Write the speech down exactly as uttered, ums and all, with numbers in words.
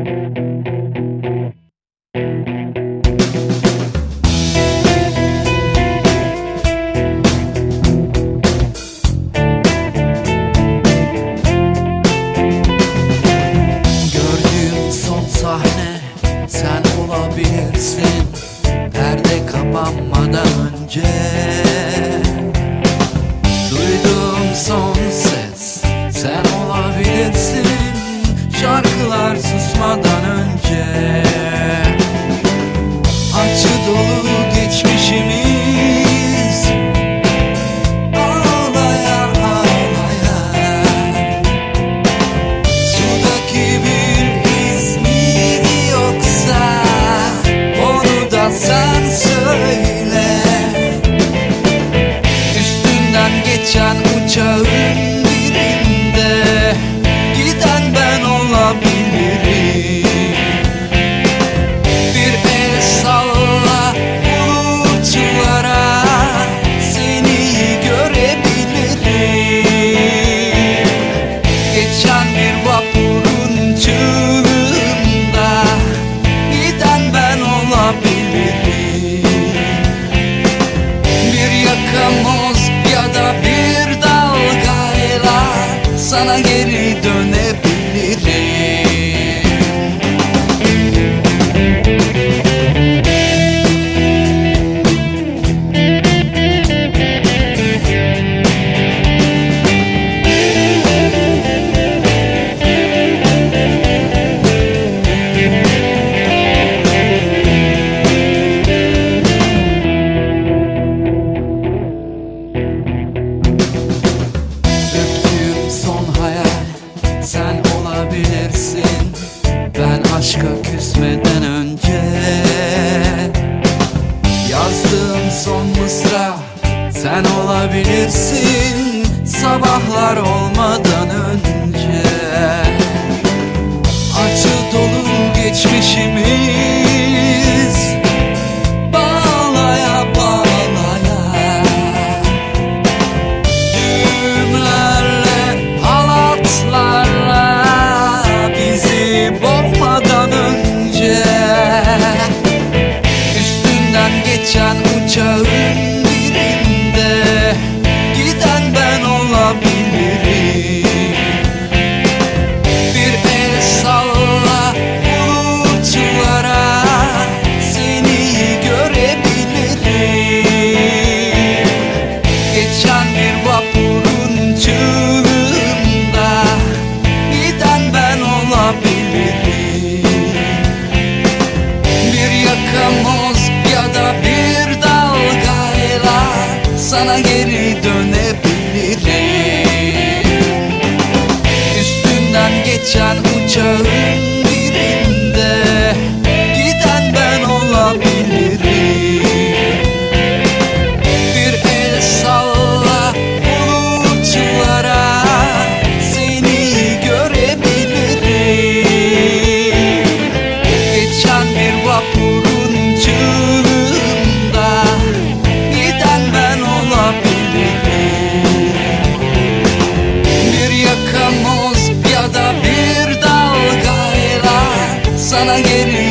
Sen olabilirsin perde kapanmadan önce. Duyduğum son ses sen olabilirsin, şarkılar susmadan önce. Acı dolu geçmişimiz ağlaya ağlaya, sudaki bir sen söyle. Üstünden geçen uçağın birinde giden ben olabilirim. Bir el salla bulutlara, seni görebilirim. Geçen bir vapurun çığlığında giden ben olabilirim. Ya da bir dalgayla sana geri dönebilirim. Sen olabilirsin ben aşka küsmeden önce. Yazdığım son mısra sen olabilirsin sabahlar olmadan önce. Acı dolu geçmişimiz bağlaya bağlaya, düğümlerle halatlar boğmadan önce. Üstünden geçen uçağın birinde giden ben olabilirim. Bir el salla bulutlara, seni görebilirim. Geçen bir vapurun çığlığında giden ben olabilirim. Bir yakamoz ya da bir dalgayla sana geri dönebilirim. Üstünden geçen uçağın birinde giden ben olabilirim. Bir el salla bulutlara, seni görebilirim. Geçen bir vapurun çığlığında giden ben olabilirim. Bir yakamoz ya da bir dalgayla sana geri